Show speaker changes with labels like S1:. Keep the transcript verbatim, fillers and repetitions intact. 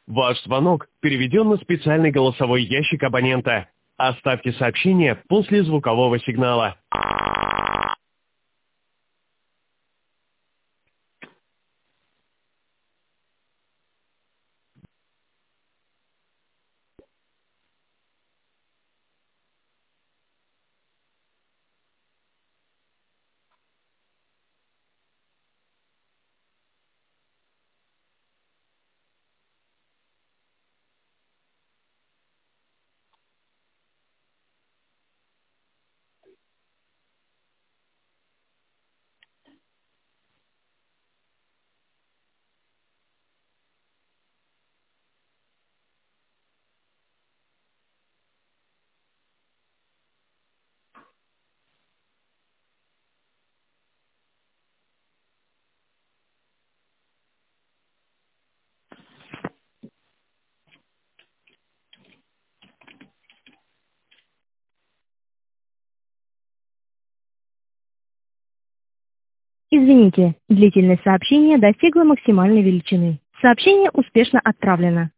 S1: Ваш звонок переведен на специальный голосовой ящик абонента. Оставьте сообщение после звукового сигнала.
S2: Извините, длительность сообщения достигла максимальной величины. Сообщение успешно отправлено.